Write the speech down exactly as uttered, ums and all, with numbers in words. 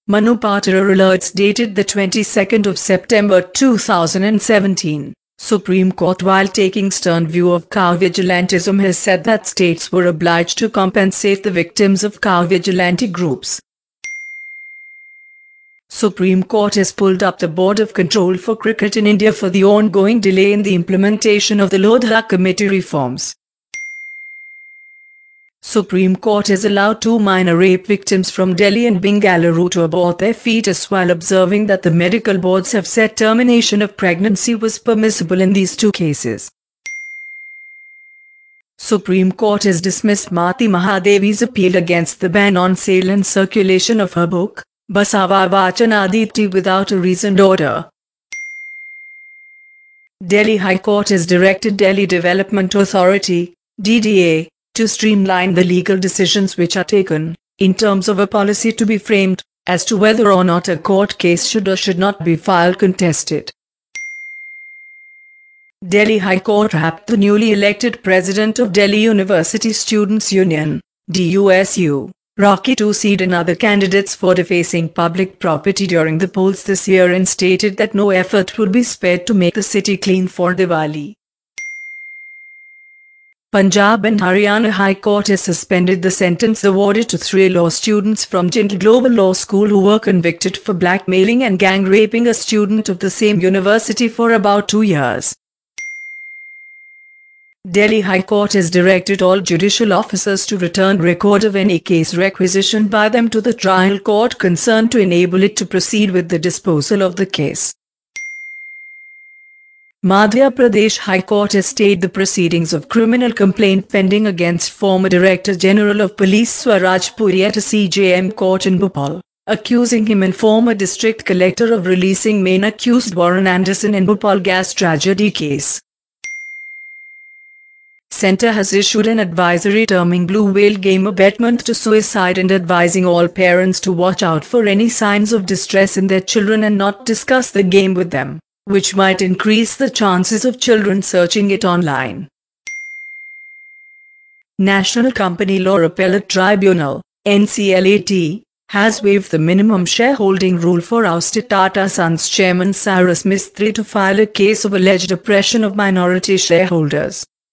Manu Patra alerts dated the twenty-second of September two thousand seventeen. Supreme Court, while taking stern view of cow vigilantism, has said that states were obliged to compensate the victims of cow vigilante groups. Supreme Court has pulled up the Board of Control for Cricket in India for the ongoing delay in the implementation of the Lodha Committee reforms. Supreme Court has allowed two minor rape victims from Delhi and Bengaluru to abort their fetus while observing that the medical boards have said termination of pregnancy was permissible in these two cases. Supreme Court has dismissed Mati Mahadevi's appeal against the ban on sale and circulation of her book, Basava Vachanaditi, without a reasoned order. Delhi High Court has directed Delhi Development Authority, D D A, to streamline the legal decisions which are taken, in terms of a policy to be framed, as to whether or not a court case should or should not be filed contested. Delhi High Court wrapped the newly elected president of Delhi University Students' Union, D U S U, Rocky Tusid, and other candidates for defacing public property during the polls this year, and stated that no effort would be spared to make the city clean for Diwali. Punjab and Haryana High Court has suspended the sentence awarded to three law students from Jindal Global Law School who were convicted for blackmailing and gang raping a student of the same university for about two years. Delhi High Court has directed all judicial officers to return record of any case requisitioned by them to the trial court concerned to enable it to proceed with the disposal of the case. Madhya Pradesh High Court has stayed the proceedings of criminal complaint pending against former Director General of Police Swaraj Puri at a C J M court in Bhopal, accusing him and former District Collector of releasing main accused Warren Anderson in Bhopal gas tragedy case. Centre has issued an advisory terming blue whale game abetment to suicide and advising all parents to watch out for any signs of distress in their children and not discuss the game with them, which might increase the chances of children searching it online. National Company Law Appellate Tribunal, N C L A T, has waived the minimum shareholding rule for ousted Tata Sons chairman Cyrus Mistry to file a case of alleged oppression of minority shareholders.